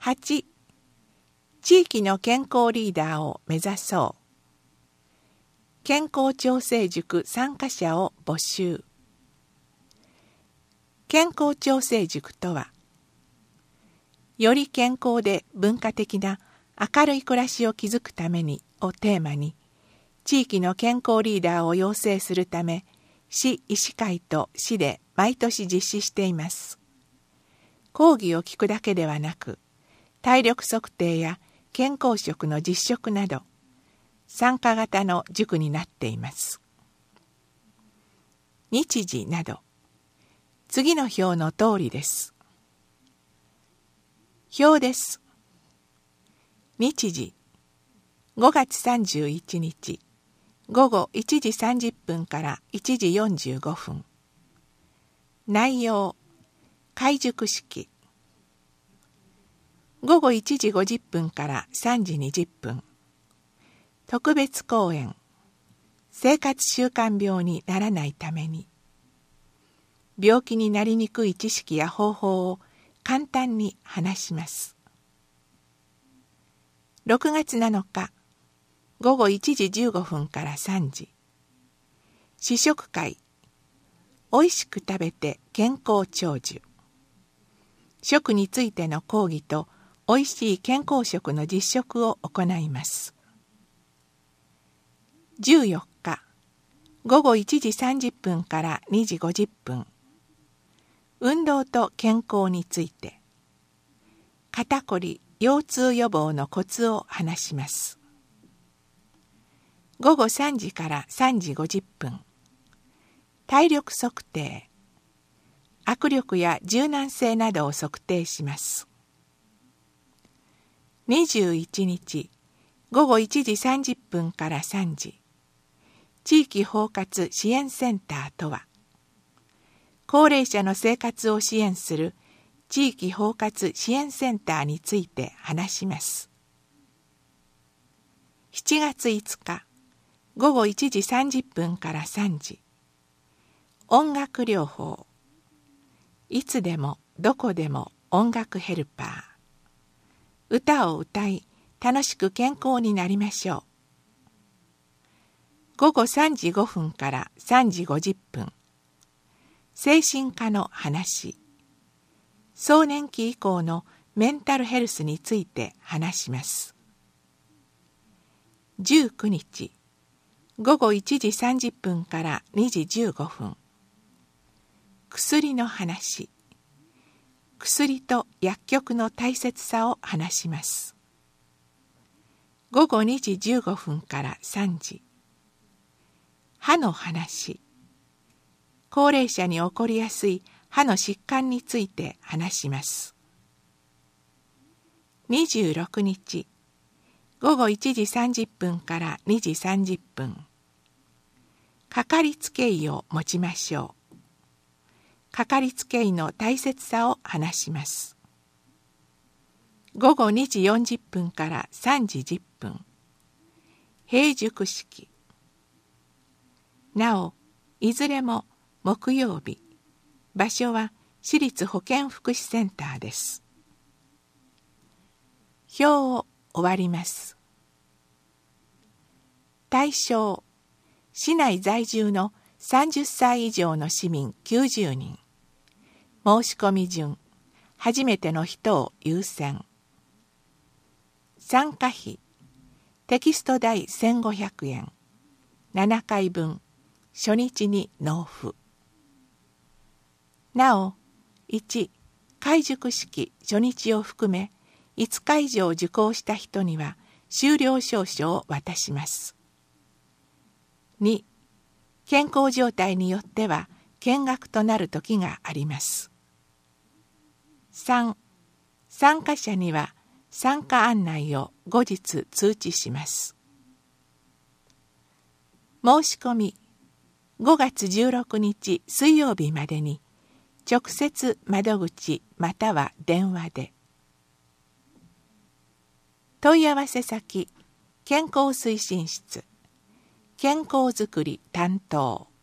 8、地域の健康リーダーを目指そう。健康調整塾参加者を募集。健康調整塾とは、より健康で文化的な明るい暮らしを築くためにをテーマに、地域の健康リーダーを養成するため、市医師会と市で毎年実施しています。講義を聞くだけではなく、体力測定や健康食の実食など、参加型の塾になっています。日時など、次の表の通りです。表です。日時、5月31日、午後1時30分から1時45分。内容、開塾式。午後1時50分から3時20分。特別講演、生活習慣病にならないために。病気になりにくい知識や方法を簡単に話します。6月7日、午後1時15分から3時。試食会、おいしく食べて健康長寿。食についての講義とおいしい健康食の実食を行います。14日、午後1時30分から2時50分。運動と健康について。肩こり、腰痛予防のコツを話します。午後3時から3時50分。体力測定。握力や柔軟性などを測定します。21日、午後1時30分から3時。地域包括支援センターとは、高齢者の生活を支援する地域包括支援センターについて話します。7月5日、午後1時30分から3時。音楽療法。いつでもどこでも音楽ヘルパー。歌を歌い、楽しく健康になりましょう。午後3時5分から3時50分。精神科の話。壮年期以降のメンタルヘルスについて話します。19日、午後1時30分から2時15分。薬の話。薬と薬局の大切さを話します。午後2時15分から3時。歯の話。高齢者に起こりやすい歯の疾患について話します。26日、午後1時30分から2時30分。かかりつけ医を持ちましょう。かかりつけ医の大切さを話します。午後2時40分から3時10分。閉塾式。なお、いずれも木曜日。場所は市立保健福祉センターです。表を終わります。対象、市内在住の30歳以上の市民90人。申し込み順、初めての人を優先。参加費、テキスト代1500円。7回分、初日に納付。なお、1、開塾式初日を含め、5日以上受講した人には、修了証書を渡します。2、健康状態によっては、見学となる時があります。3、参加者には参加案内を後日通知します。申し込み、5月16日水曜日までに、直接窓口または電話で。問い合わせ先、健康推進室、健康づくり担当。